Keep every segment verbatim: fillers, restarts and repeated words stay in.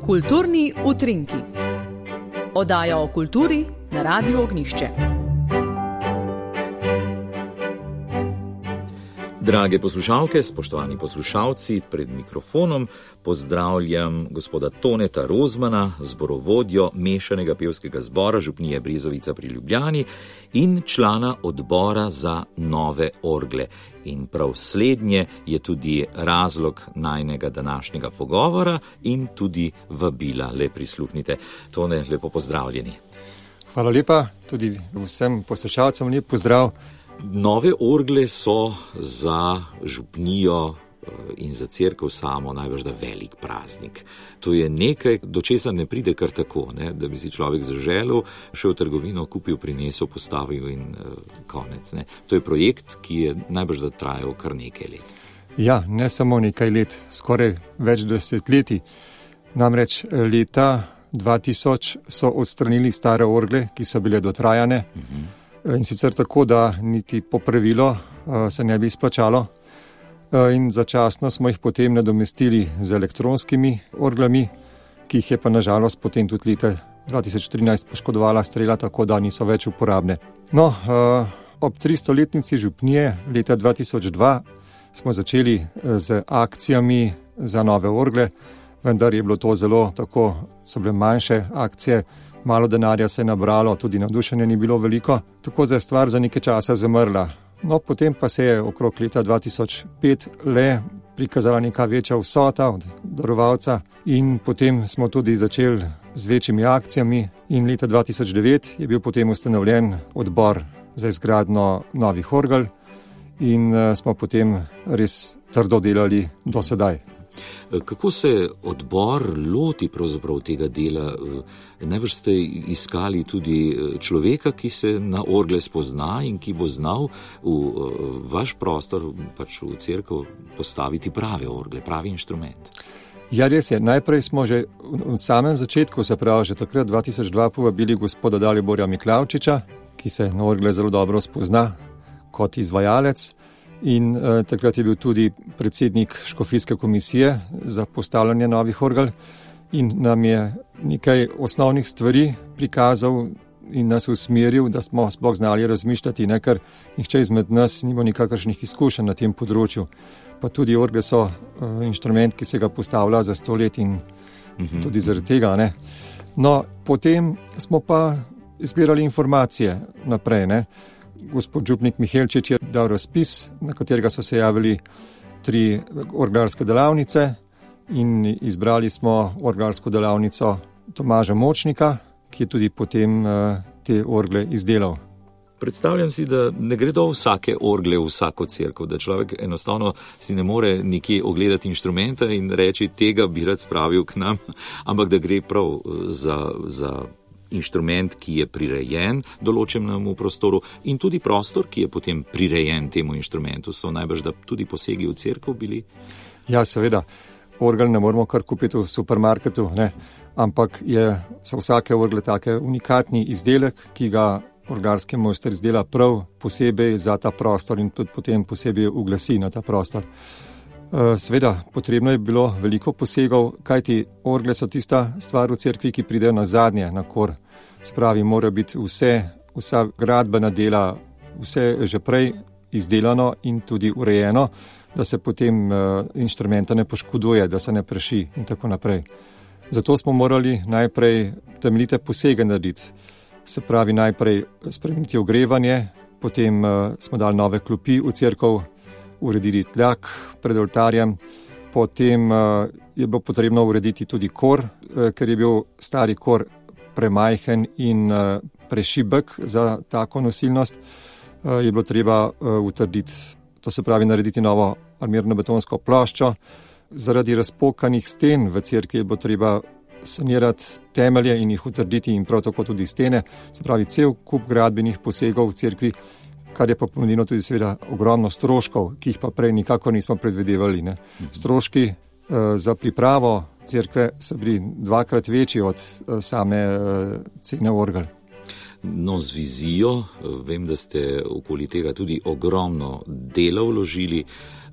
Kulturni utrinki. Oddaja o kulturi na Radiu Ognjišče. Drage poslušalke, spoštovani poslušalci, pred mikrofonom pozdravljam gospoda Toneta Rozmana, zborovodjo Mešanega pevskega zbora Župnije Brezovica pri Ljubljani in člana odbora za nove orgle. In prav slednje je tudi razlog najnega današnjega pogovora in tudi vabila. Le prisluhnite. Tone, lepo pozdravljeni. Hvala lepa, tudi vsem poslušalcem lep pozdrav. Nove orgle so za župnijo in za cerkev samo najbrž da velik praznik. To je nekaj, do česa ne pride kar tako, ne? Da bi si človek zaželel, šel v trgovino, kupil, prinesel, postavil in uh, konec. Ne? To je projekt, ki je najbrž da trajal kar nekaj let. Ja, ne samo nekaj let, skoraj več desetletij. Namreč leta dva tisoč so odstranili stare orgle, ki so bile dotrajane. Uh-huh. In sicer tako, da niti popravilo uh, se ne bi izplačalo. Uh, in začasno smo jih potem nadomestili z elektronskimi orglami, ki jih je pa nažalost potem tudi leta dva tisoč trinajst poškodovala strela, tako da niso več uporabne. No, uh, ob tristoletnici župnije leta dva tisoč dva smo začeli z akcijami za nove orgle, vendar je bilo to zelo tako, so bile manjše akcije. Malo denarja se je nabralo, tudi navdušenja ni bilo veliko, tako da je stvar za nekaj časa zamrla. No, potem pa se je okrog leta dva tisoč pet le prikazala neka večja vsota od darovalca in potem smo tudi začeli z večjimi akcijami in leta dva tisoč devet je bil potem ustanovljen odbor za izgradnjo novih orgel in smo potem res trdo delali do sedaj. Kako se odbor loti pravzaprav tega dela? Najbrž ste iskali tudi človeka, ki se na orgle spozna in ki bo znal v vaš prostor, pač v cerkev, postaviti prave orgle, pravi inštrument. Ja, res je. Najprej smo že v samem začetku, se pravi, že takrat dva tisoč dva povabili gospoda Daliborja Miklavčiča, ki se na orgle zelo dobro spozna kot izvajalec. In eh, takrat je bil tudi predsednik škofijske komisije za postavljanje novih orgel in nam je nekaj osnovnih stvari prikazal in nas usmeril, da smo sploh znali razmišljati, ne, ker nihče izmed nas nima nikakršnih izkušenj na tem področju. Pa tudi orgle so eh, inštrument, ki se ga postavlja za sto let in mhm. tudi zaradi tega. Ne. No, potem smo pa zbirali informacije naprej, ne. Gospod župnik Mihelčič je dal razpis, na katerega so se javili tri orglarske delavnice in izbrali smo orglarsko delavnico Tomaža Močnika, ki je tudi potem te orgle izdelal. Predstavljam si, da ne gredo vsake orgle v vsako cerkev, da človek enostavno si ne more nekje ogledati inštrumenta in reči, tega bi rad spravil k nam, ampak da gre prav za, za inštrument, ki je prirejen določenemu prostoru in tudi prostor, ki je potem prirejen temu inštrumentu. So najbrž da tudi posegi v cerkev bili? Ja, seveda. Orgel ne moramo kar kupiti v supermarketu, ne. Ampak je, so vsake orgle take unikatni izdelek, ki ga orglarski mojster izdela prav posebej za ta prostor in tudi potem posebej uglasi na ta prostor. Seveda, potrebno je bilo veliko posegov, kajti orgle so tista stvar v cerkvi, ki pridejo na zadnje, na kor. Spravi, mora biti vse, vsa gradbena dela, vse že prej izdelano in tudi urejeno, da se potem uh, inštrumenta ne poškoduje, da se ne preši in tako naprej. Zato smo morali najprej temeljite posege narediti. Se pravi, najprej spremeniti ogrevanje, potem uh, smo dali nove klopi v cerkev, uredili tljak pred oltarjem, potem uh, je bilo potrebno urediti tudi kor, uh, ker je bil stari kor premajhen in uh, prešibek za tako nosilnost, uh, je bilo treba uh, utrditi, to se pravi narediti novo armirno betonsko ploščo. Zaradi razpokanih sten v cerkvi je bilo treba sanirati temelje in jih utrditi in prav tako tudi stene, se pravi cel kup gradbenih posegov v cerkvi, kar je pa pomenilo tudi seveda ogromno stroškov, ki jih pa prej nikakor nismo predvidevali. Ne. Stroški eh, za pripravo cerkve so bili dvakrat večji od eh, same eh, cene orgel. No, z vizijo, vem, da ste okoli tega tudi ogromno dela vložili,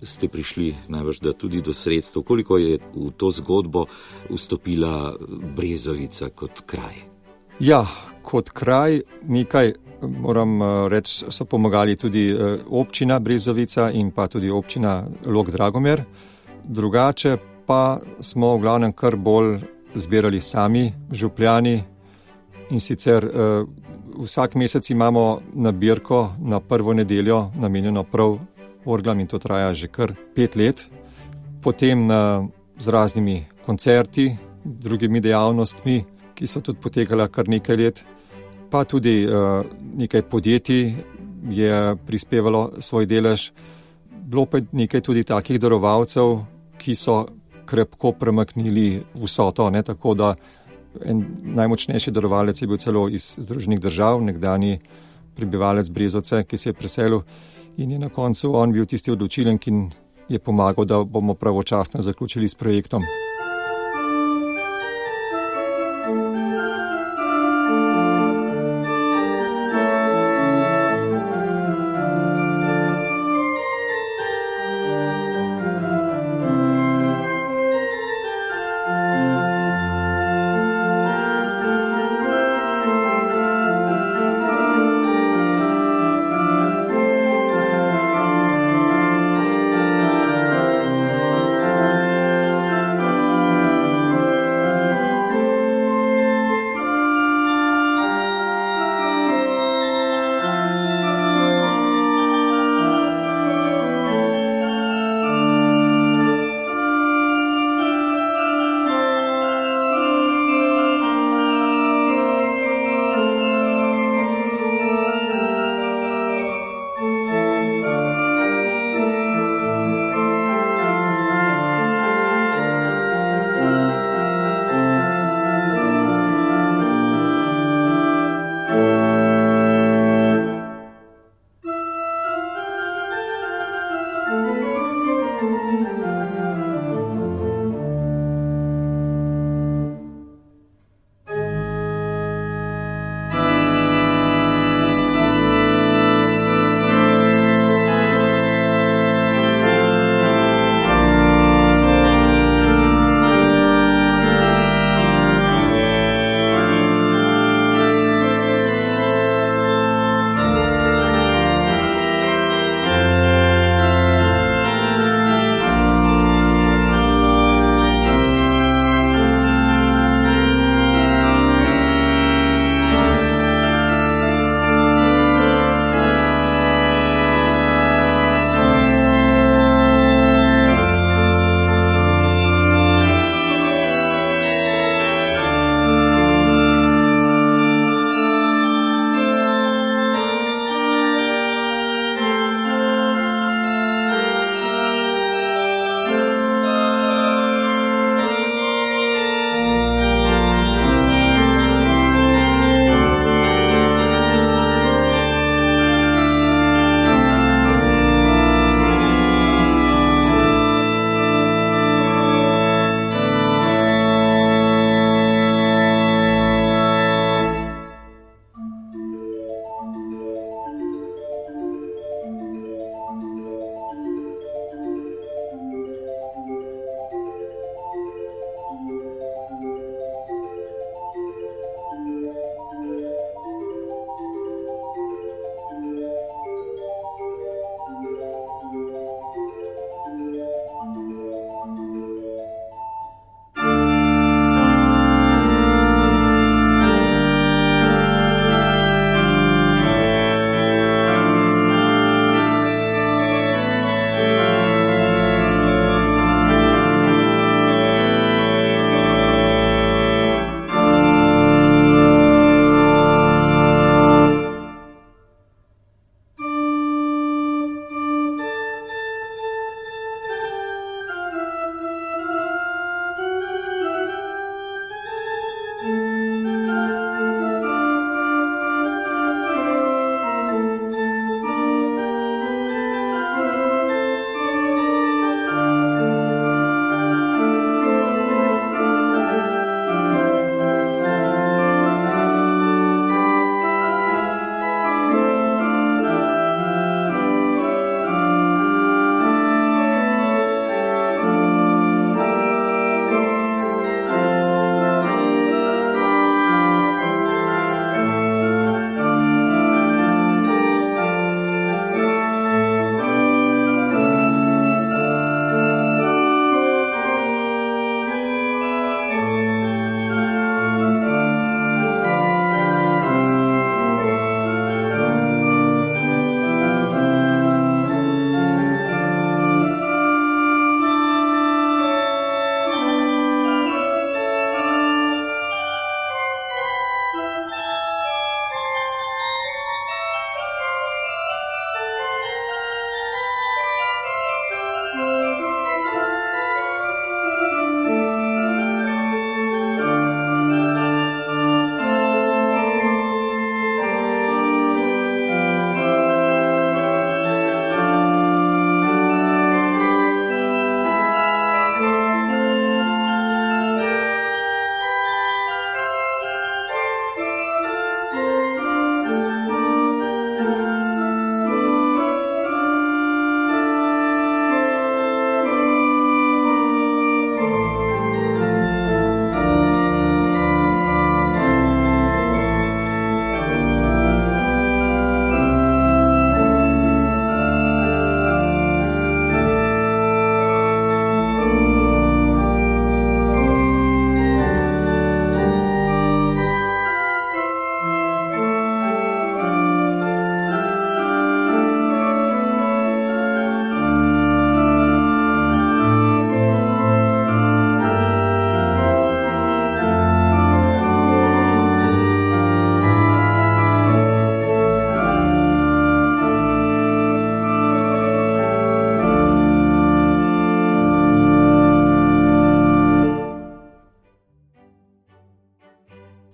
ste prišli najbrž da tudi do sredstev. Koliko je v to zgodbo vstopila Brezovica kot kraj? Ja, kot kraj nekaj, moram reči, so pomagali tudi občina Brezovica in pa tudi občina Log Dragomer. Drugače pa smo v glavnem kar bolj zbirali sami župljani in sicer vsak mesec imamo nabirko na prvo nedeljo namenjeno prav orglam in to traja že kar pet let. Potem z raznimi koncerti, drugimi dejavnostmi, ki so tudi potekala kar nekaj let, pa tudi nekaj podjetij je prispevalo svoj delež. Bilo pa nekaj tudi takih darovalcev, ki so krepko premaknili vsoto, ne, tako da en najmočnejši darovalec je bil celo iz Združenih držav, nekdani prebivalec Brezovice, ki se je preselil in je na koncu on bil tisti odločilen, ki je pomagal, da bomo pravočasno zaključili s projektom.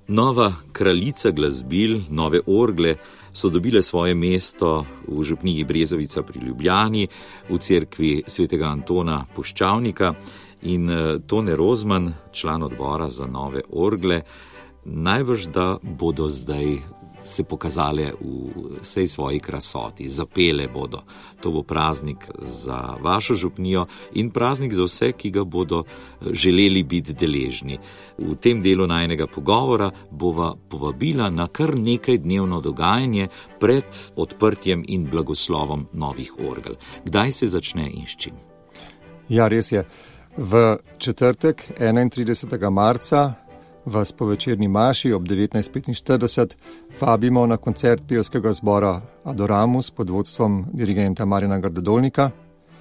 Nova kraljica glasbil, nove orgle so dobile svoje mesto v župniji Brezovica pri Ljubljani, v cerkvi svetega Antona Puščavnika, in Tone Rozman, član odbora za nove orgle, najbrž da bodo zdaj se pokazale v vsej svoji krasoti, zapele bodo. To bo praznik za vašo župnijo in praznik za vse, ki ga bodo želeli biti deležni. V tem delu najnega pogovora bova povabila na kar nekaj dnevno dogajanje pred odprtjem in blagoslovom novih orgel. Kdaj se začne in s čim? Ja, res je. V četrtek, enaintridesetega marca, vas po večerni maši ob devetnajst petinštirideset vabimo na koncert pevskega zbora Adoramus pod vodstvom dirigenta Marjana Grdedolnika.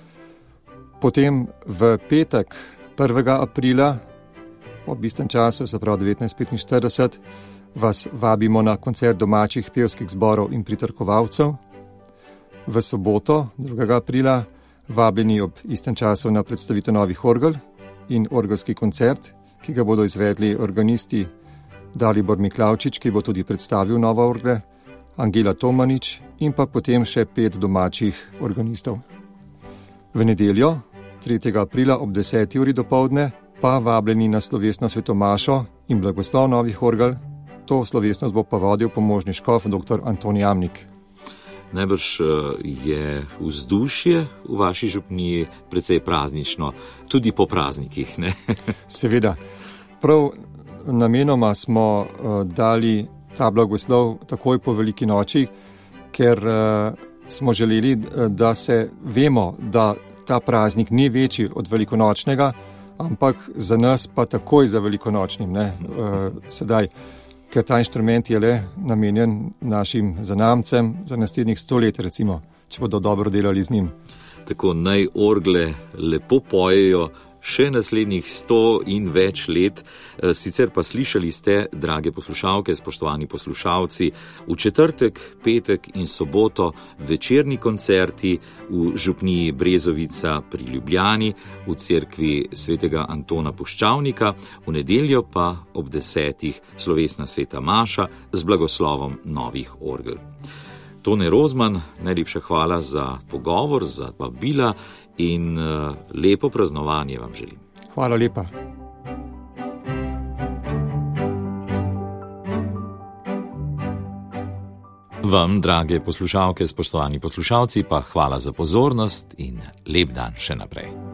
Potem v petek, prvega aprila, ob istem času, se pravi devetnajst petinštirideset, vas vabimo na koncert domačih pevskih zborov in pritrkovalcev. V soboto, drugega aprila, vabljeni ob istem času na predstavitev novih orgel in orgelski koncert, ki ga bodo izvedli organisti Dalibor Miklavčič, ki bo tudi predstavil nove orgle, Angela Tomanič in pa potem še pet domačih organistov. V nedeljo, tretjega aprila ob deseti uri dopoldne, pa vabljeni na slovesno svetomašo in blagoslov novih orgel. To slovesnost bo pa vodil pomožni škof dr. Antoni Jamnik. Najbrž je vzdušje v vaši župniji precej praznično, tudi po praznikih, ne? Seveda. Prav namenoma smo uh, dali ta blagoslov takoj po veliki noči, ker uh, smo želeli, da se vemo, da ta praznik ni večji od velikonočnega, ampak za nas pa takoj za velikonočnim, ne? Uh, sedaj. Ker ta inštrument je le namenjen našim zanamcem za naslednjih sto let, recimo, če bodo dobro delali z njim. Tako naj orgle lepo pojejo še naslednjih sto in več let. Sicer pa slišali ste, drage poslušalke, spoštovani poslušalci, v četrtek, petek in soboto večerni koncerti v župniji Brezovica pri Ljubljani, v cerkvi svetega Antona Puščavnika, v nedeljo pa ob desetih slovesna sveta maša z blagoslovom novih orgel. Tone Rozman, najlepša hvala za pogovor, za vabila in uh, lepo praznovanje vam želim. Hvala lepa. Vam, drage poslušalke, spoštovani poslušalci, pa hvala za pozornost in lep dan še naprej.